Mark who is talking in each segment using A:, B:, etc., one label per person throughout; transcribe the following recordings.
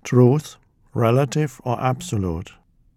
A: Truth, relative or absolute?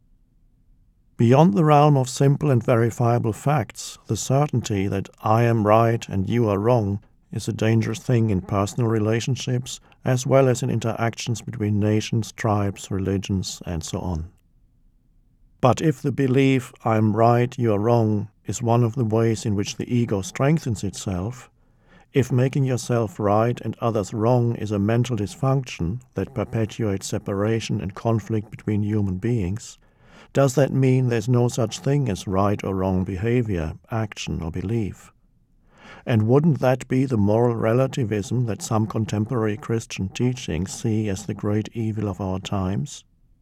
A: Beyond the realm of simple and verifiable facts, the certainty that I am right and you are wrong is a dangerous thing in personal relationships as well as in interactions between nations, tribes, religions, and so on. But if the belief I am right, you are wrong is one of the ways in which the ego strengthens itself, if making yourself right and others wrong is a mental dysfunction that perpetuates separation and conflict between human beings, does that mean there's no such thing as right or wrong behavior, action, or belief? And wouldn't that be the moral relativism that some contemporary Christian teachings see as the great evil of our times?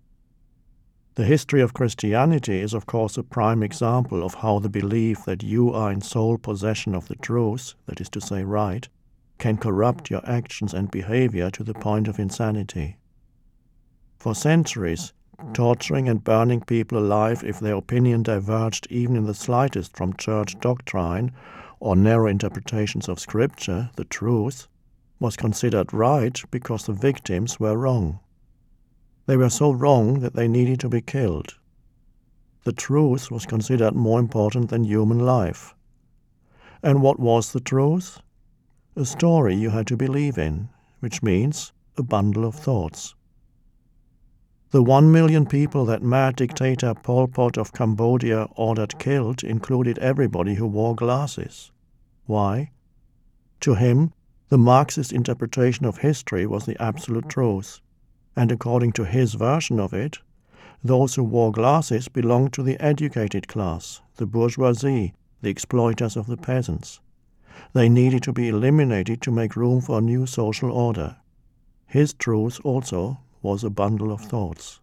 A: The history of Christianity is, of course, a prime example of how the belief that you are in sole possession of the truth, that is to say, right, can corrupt your actions and behavior to the point of insanity. For centuries, torturing and burning people alive if their opinion diverged even in the slightest from church doctrine or narrow interpretations of Scripture, the truth, was considered right because the victims were wrong. They were so wrong that they needed to be killed. The truth was considered more important than human life. And what was the truth? A story you had to believe in, which means a bundle of thoughts. The 1 million people that mad dictator Pol Pot of Cambodia ordered killed included everybody who wore glasses. Why? To him, the Marxist interpretation of history was the absolute truth, and according to his version of it, those who wore glasses belonged to the educated class, the bourgeoisie, the exploiters of the peasants. They needed to be eliminated to make room for a new social order. His truth also was a bundle of thoughts.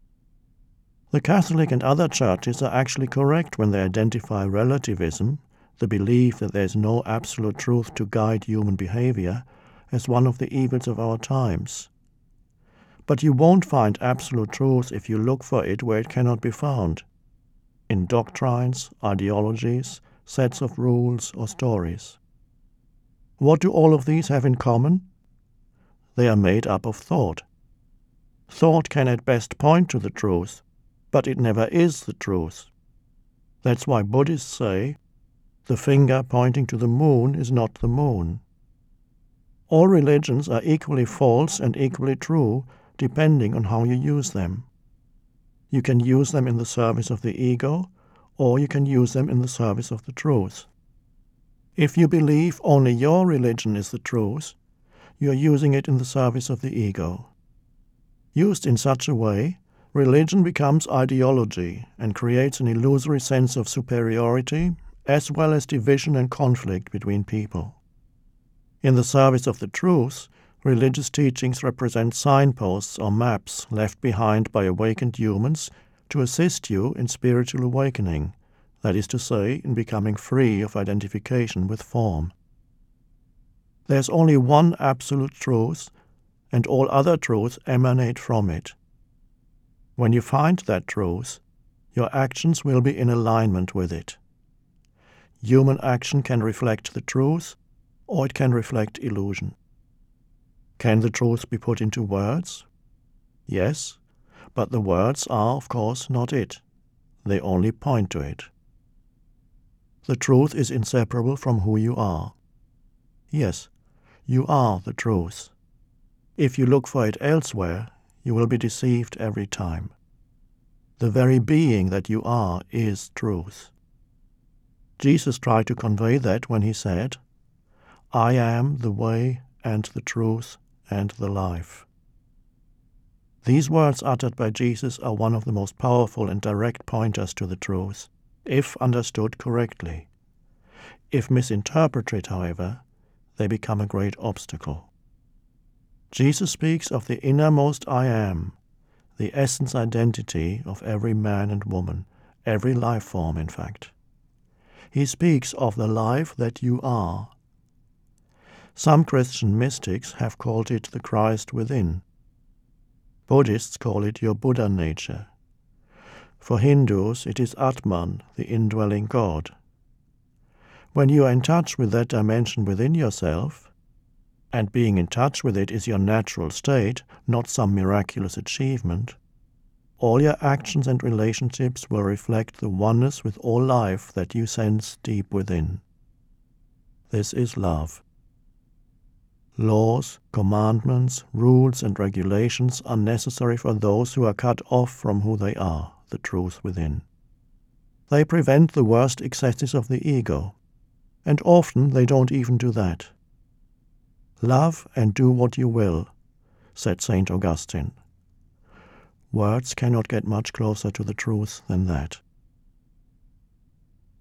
A: The Catholic and other churches are actually correct when they identify relativism, the belief that there is no absolute truth to guide human behavior, as one of the evils of our times. But you won't find absolute truth if you look for it where it cannot be found, in doctrines, ideologies, sets of rules, or stories. What do all of these have in common? They are made up of thought. Thought can at best point to the truth, but it never is the truth. That's why Buddhists say, the finger pointing to the moon is not the moon. All religions are equally false and equally true, depending on how you use them. You can use them in the service of the ego, or you can use them in the service of the truth. If you believe only your religion is the truth, you are using it in the service of the ego. Used in such a way, religion becomes ideology and creates an illusory sense of superiority, as well as division and conflict between people. In the service of the truth, religious teachings represent signposts or maps left behind by awakened humans to assist you in spiritual awakening, that is to say, in becoming free of identification with form. There's only one absolute truth, and all other truths emanate from it. When you find that truth, your actions will be in alignment with it. Human action can reflect the truth, or it can reflect illusion. Can the truth be put into words? Yes, but the words are, of course, not it. They only point to it. The truth is inseparable from who you are. Yes, you are the truth. If you look for it elsewhere, you will be deceived every time. The very being that you are is truth. Jesus tried to convey that when he said, I am the way and the truth and the life. These words uttered by Jesus are one of the most powerful and direct pointers to the truth, if understood correctly. If misinterpreted, however, they become a great obstacle. Jesus speaks of the innermost I am, the essence identity of every man and woman, every life form, in fact. He speaks of the life that you are. Some Christian mystics have called it the Christ within. Buddhists call it your Buddha nature. For Hindus, it is Atman, the indwelling God. When you are in touch with that dimension within yourself, and being in touch with it is your natural state, not some miraculous achievement, all your actions and relationships will reflect the oneness with all life that you sense deep within. This is love. Laws, commandments, rules, and regulations are necessary for those who are cut off from who they are, the truth within. They prevent the worst excesses of the ego, and often they don't even do that. Love and do what you will, said St. Augustine. Words cannot get much closer to the truth than that.